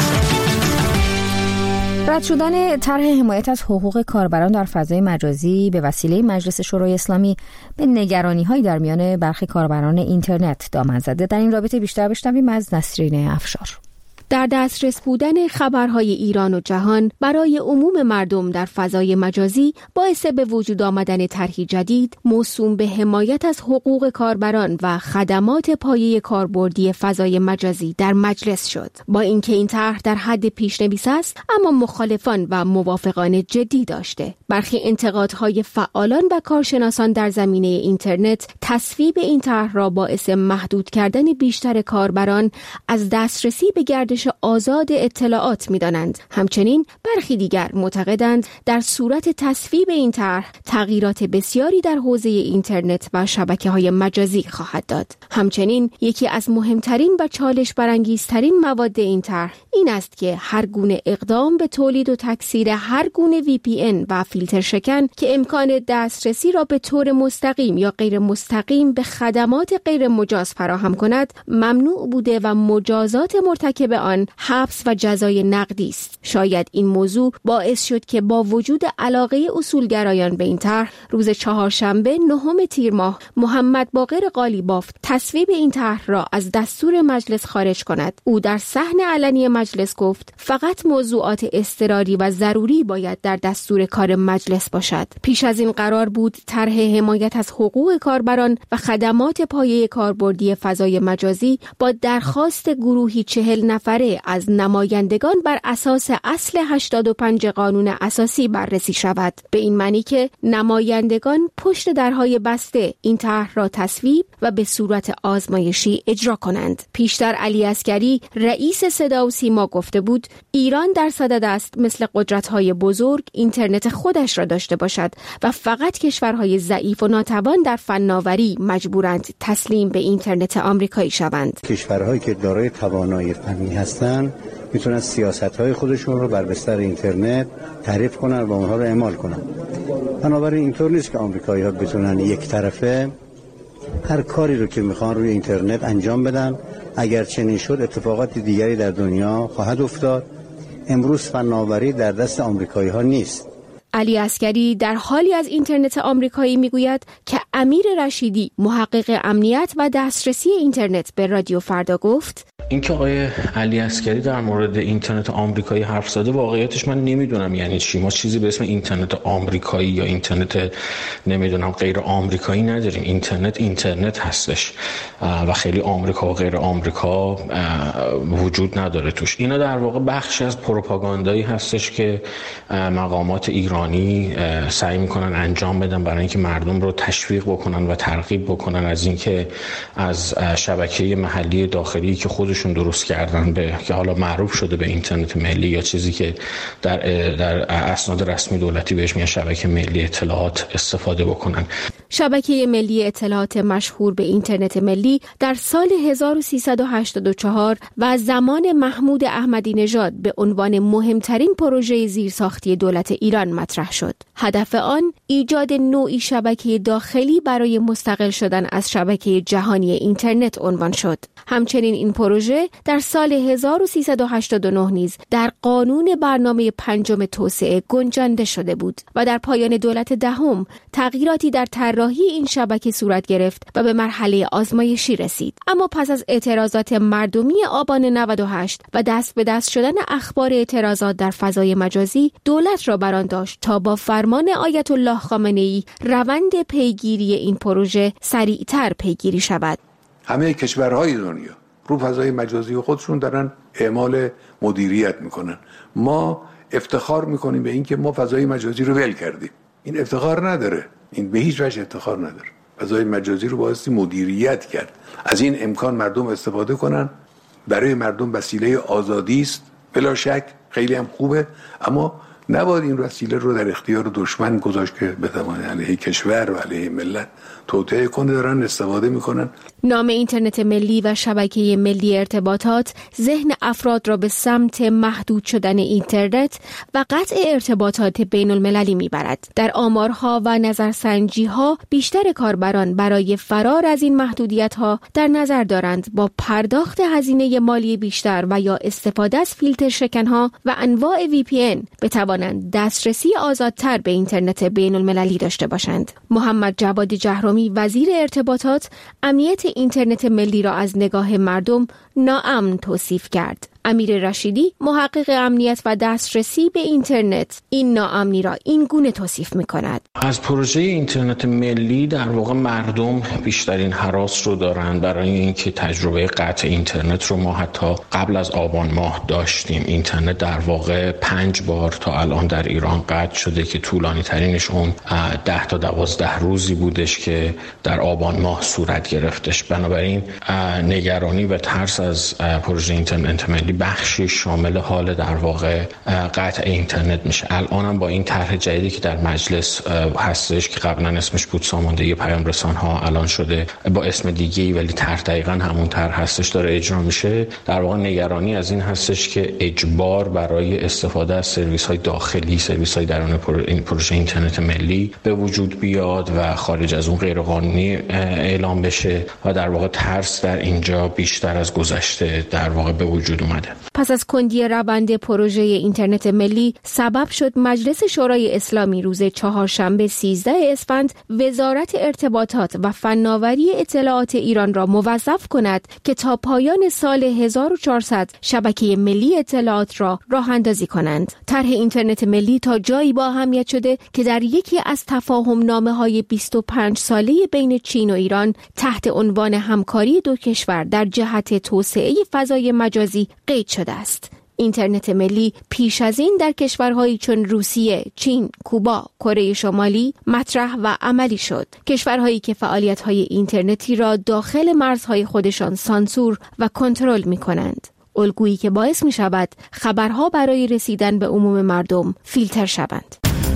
رد شدن طرح حمایت از حقوق کاربران در فضای مجازی به وسیله مجلس شورای اسلامی به نگرانی‌های در میان برخی کاربران اینترنت دامن زده. در این رابطه بیشتر بشنویم از نسرین افشار. در دسترس بودن خبرهای ایران و جهان برای عموم مردم در فضای مجازی باعث به وجود آمدن طرحی جدید موسوم به حمایت از حقوق کاربران و خدمات پایه کاربردی فضای مجازی در مجلس شد. با اینکه این طرح در حد پیشنویس است، اما مخالفان و موافقان جدی داشته. برخی انتقادهای فعالان و کارشناسان در زمینه اینترنت تصویب این طرح را باعث محدود کردن بیشتر کاربران از دسترسی به گردش آزاد اطلاعات می‌دانند. همچنین برخی دیگر معتقدند در صورت تصویب این طرح تغییرات بسیاری در حوزه اینترنت و شبکه‌های مجازی خواهد داد. همچنین یکی از مهمترین و چالش برانگیزترین مواد این طرح این است که هر گونه اقدام به تولید و تکثیر هر گونه وی پی ان و فیلتر شکن که امکان دسترسی را به طور مستقیم یا غیر مستقیم به خدمات غیر مجاز فراهم کند ممنوع بوده و مجازات مرتکب آن حبس و جزای نقدی است. شاید این موضوع باعث شد که با وجود علاقه اصولگرایان به این طرح، روز چهارشنبه نهم تیر ماه محمد باقر قالیباف تصویب این طرح را از دستور مجلس خارج کند. او در صحن علنی مجلس گفت فقط موضوعات اضطراری و ضروری باید در دستور کار مجلس باشد. پیش از این قرار بود طرح حمایت از حقوق کاربران و خدمات پایه کاربردی فضای مجازی با درخواست گروهی چهل نفره از نمایندگان بر اساس اصل هشتاد و پنج قانون اساسی بررسی شود، به این معنی که نمایندگان پشت درهای بسته این طرح را تصویب و به صورت آزمایشی اجرا کنند. پیشتر علی عسگری رئیس صدا و سیما گفته بود ایران در صدد است مثل قدرت‌های بزرگ اینترنت خودش را داشته باشد و فقط کشورهای ضعیف و ناتوان در فناوری مجبورند تسلیم به اینترنت آمریکایی شوند. کشورهایی که دارای توانایی فنی هستند میتونن سیاست‌های خودشون رو بر بستر اینترنت تعریف کنن و اونها رو اعمال کنن. بنابراین اینطور نیست که آمریکایی‌ها بتونن یک طرفه هر کاری رو که میخوان روی اینترنت انجام بدن. اگر چنین شد اتفاقات دیگری در دنیا خواهد افتاد. امروز فناوری در دست آمریکایی‌ها نیست. علی عسگری در حالی از اینترنت آمریکایی میگوید که امیر رشیدی محقق امنیت و دسترسی اینترنت به رادیو فردا گفت اینکه آقای علی عسگری در مورد اینترنت آمریکایی حرف زده واقعیتش من نمیدونم یعنی چی. ما چیزی به اسم اینترنت آمریکایی یا اینترنت نمیدونم غیر آمریکایی نداریم. اینترنت اینترنت هستش و خیلی آمریکا و غیر آمریکا وجود نداره توش. اینا در واقع بخشی از پروپاگاندایی هستش که مقامات ایرانی سعی میکنن انجام بدن برای اینکه مردم رو تشویق بکنن و ترغیب بکنن از اینکه از شبکه محلی داخلی که خودشون درست کردن به که حالا معروف شده به اینترنت ملی یا چیزی که در در اسناد رسمی دولتی بهش میگن شبکه ملی اطلاعات استفاده بکنن. شبکه ملی اطلاعات مشهور به اینترنت ملی در سال هزار و سیصد و هشتاد و چهار و زمان محمود احمدی نژاد به عنوان مهمترین پروژه زیرساختی دولت ایران مطرح شد. هدف آن ایجاد نوعی شبکه داخلی برای مستقل شدن از شبکه جهانی اینترنت عنوان شد. همچنین این پروژه در سال هزار و سیصد و هشتاد و نه نیز در قانون برنامه پنجم توسعه گنجانده شده بود و در پایان دولت دهم تغییراتی در طراحی این شبکه صورت گرفت و به مرحله آزمایشی رسید. اما پس از اعتراضات مردمی آبان نود و هشت و دست به دست شدن اخبار اعتراضات در فضای مجازی، دولت را بران داشت تا با فرمان آیت الله خامنه‌ای روند پیگیری این پروژه سریعتر پیگیری شود. همه کشورهای دنیا رو فضای مجازی خودشون دارن اعمال مدیریت میکنن. ما افتخار میکنیم به اینکه ما فضای مجازی رو ول کردیم. این افتخار نداره. این به هیچ وجه افتخار نداره. فضای مجازی رو بایستی مدیریت کرد. از این امکان مردم استفاده کنن. برای مردم وسیله آزادی است. بلا شک خیلی هم خوبه، اما نباید این وسیله رو در اختیار دشمن گذاشت که بتوانه علیه کشور و علیه ملت توطئه کنه. دارن استفاده میکنن. نام اینترنت ملی و شبکه ملی ارتباطات ذهن افراد را به سمت محدود شدن اینترنت و قطع ارتباطات بین المللی میبرد. در آمارها و نظرسنجی‌ها بیشتر کاربران برای فرار از این محدودیت‌ها در نظر دارند با پرداخت هزینه مالی بیشتر و یا استفاده از فیلتر شکن‌ها و انواع وی پی ان بتوانند دسترسی آزادتر به اینترنت بین المللی داشته باشند. محمد جواد جهرومی وزیر ارتباطات امنیت اینترنت ملی را از نگاه مردم ناامن توصیف کرد. امیر رشیدی محقق امنیت و دسترسی به اینترنت این ناامنی را این گونه توصیف می‌کند. از پروژه اینترنت ملی در واقع مردم بیشترین هراس رو دارند برای اینکه تجربه قطع اینترنت رو ما حتی قبل از آبان ماه داشتیم. اینترنت در واقع پنج بار تا الان در ایران قطع شده که طولانی ترینش اون ده تا دوازده روزی بودش که در آبان ماه صورت گرفتش. بنابراین نگرانی و ترس از پروژه اینترنت ملی بخشی شامل حال در واقع قطع اینترنت میشه. الان هم با این طرح جدیدی که در مجلس هستش که قبلا اسمش بود ساماندهی پیام رسان ها، الان شده با اسم دیگه‌ای ولی طرح دقیقاً همون طرح هستش داره اجرا میشه. در واقع نگرانی از این هستش که اجبار برای استفاده از سرویس های داخلی، سرویس های درون این پروژه اینترنت ملی به وجود بیاد و خارج از اون غیر قانونی اعلام بشه و در واقع ترس در اینجا بیشتر از گذشته در واقع به وجود اومده. پس از کندی روند پروژه اینترنت ملی سبب شد مجلس شورای اسلامی روز چهارشنبه سیزده اسفند وزارت ارتباطات و فناوری اطلاعات ایران را موظف کند که تا پایان سال هزار و چهارصد شبکه ملی اطلاعات را راه اندازی کنند. طرح اینترنت ملی تا جایی با اهمیت شده که در یکی از تفاهم نامه های بیست و پنج ساله بین چین و ایران تحت عنوان همکاری دو کشور در جهت توسعه فضای مجازی قید شده است. اینترنت ملی پیش از این در کشورهایی چون روسیه، چین، کوبا، کره شمالی مطرح و عملی شد. کشورهایی که فعالیت‌های اینترنتی را داخل مرزهای خودشان سانسور و کنترل می‌کنند. الگویی که باعث می‌شود خبرها برای رسیدن به عموم مردم فیلتر شوند.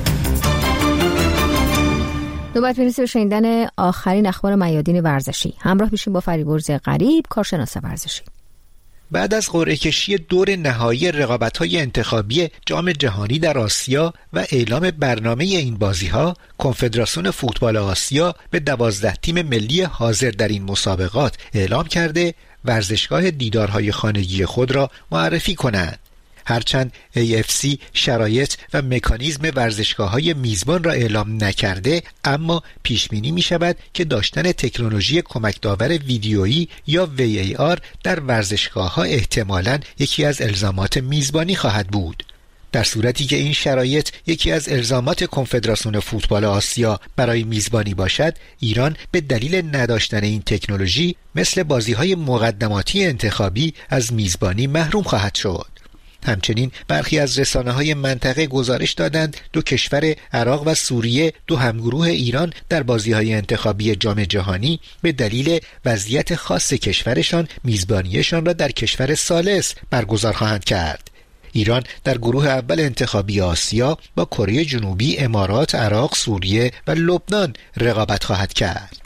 نوبت میرسه به شنیدن آخرین اخبار میادین ورزشی. همراه بشیم با فریبرز غریب، کارشناس ورزشی. بعد از قرعه کشی دور نهایی رقابت‌های انتخابی جام جهانی در آسیا و اعلام برنامه این بازی‌ها، کنفدراسیون فوتبال آسیا به دوازده تیم ملی حاضر در این مسابقات اعلام کرده ورزشگاه دیدارهای خانگی خود را معرفی کنند. هرچند ای اف سی شرایط و مکانیزم ورزشگاه‌های میزبان را اعلام نکرده، اما پیش بینی می‌شود که داشتن تکنولوژی کمک‌داور ویدیویی یا وی ای آر در ورزشگاه‌ها احتمالاً یکی از الزامات میزبانی خواهد بود. در صورتی که این شرایط یکی از الزامات کنفدراسیون فوتبال آسیا برای میزبانی باشد، ایران به دلیل نداشتن این تکنولوژی مثل بازی‌های مقدماتی انتخابی از میزبانی محروم خواهد شد. همچنین برخی از رسانه‌های منطقه گزارش دادند دو کشور عراق و سوریه، دو همگروه ایران در بازی‌های انتخابی جام جهانی، به دلیل وضعیت خاص کشورشان میزبانیشان را در کشور ثالث برگزار خواهند کرد. ایران در گروه اول انتخابی آسیا با کره جنوبی، امارات، عراق، سوریه و لبنان رقابت خواهد کرد.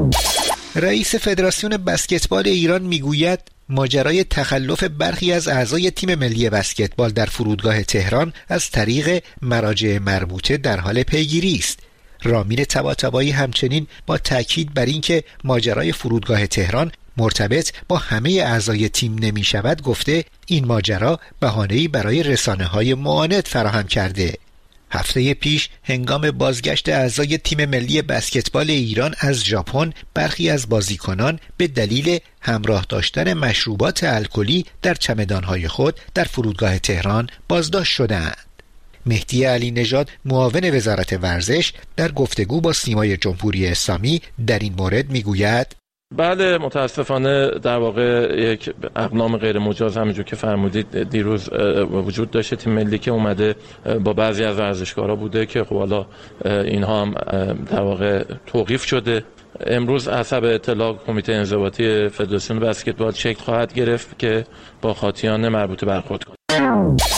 رئیس فدراسیون بسکتبال ایران میگوید ماجرای تخلف برخی از اعضای تیم ملی بسکتبال در فرودگاه تهران از طریق مراجع مربوطه در حال پیگیری است. رامین طباطبایی همچنین با تاکید بر اینکه ماجرای فرودگاه تهران مرتبط با همه اعضای تیم نمی شود گفته این ماجرا بهانه‌ای برای رسانه‌های معاند فراهم کرده. هفته پیش هنگام بازگشت اعضای تیم ملی بسکتبال ایران از ژاپن، برخی از بازیکنان به دلیل همراه داشتن مشروبات الکلی در چمدانهای خود در فرودگاه تهران بازداشت شدند. مهدی علی نژاد معاون وزارت ورزش در گفتگو با سیمای جمهوری اسلامی در این مورد میگوید بله، متاسفانه در واقع یک اقلام غیر مجاز همونجور که فرمودید دیروز وجود داشته. تیم ملی که اومده با بعضی از ورزشکارا بوده که خب حالا اینها هم در واقع توقیف شده. امروز حسب اطلاع کمیته انضباطی فدراسیون بسکتبال شکل خواهد گرفت که با خاطیان مربوطه برخورد کنه.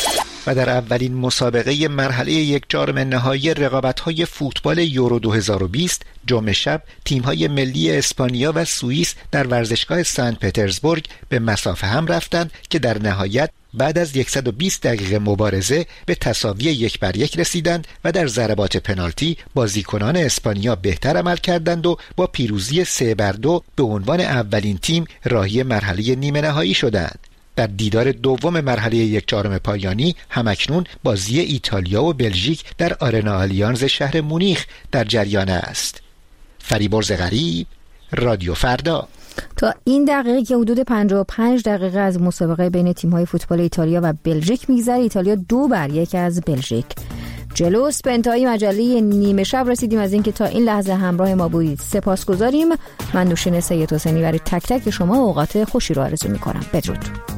و در اولین مسابقه مرحله یک چهارم نهایی رقابت‌های فوتبال یورو دو هزار و بیست جمعه شب تیم‌های ملی اسپانیا و سوئیس در ورزشگاه سنت پترزبورگ به مسافه هم رفتند که در نهایت بعد از صد و بیست دقیقه مبارزه به تساوی یک بر یک رسیدند و در ضربات پنالتی بازیکنان اسپانیا بهتر عمل کردند و با پیروزی سه بر دو به عنوان اولین تیم راهی مرحله نیمه نهایی شدند. در دیدار دوم مرحله یک چهارم پایانی همکنون بازی ایتالیا و بلژیک در آرنا آلیانز شهر مونیخ در جریان است. فریبرز غریب، رادیو فردا. تا این دقیقه که حدود پنجاه و پنج دقیقه از مسابقه بین تیم‌های فوتبال ایتالیا و بلژیک میگذره، ایتالیا دو بر یک از بلژیک جلوست. به انتهای مجله نیمه شب رسیدیم. از اینکه تا این لحظه همراه ما بودید سپاسگزاریم. من نوشین سید حسینی برای تک تک شما اوقات خوشی رو آرزو می‌کنم. بدرود.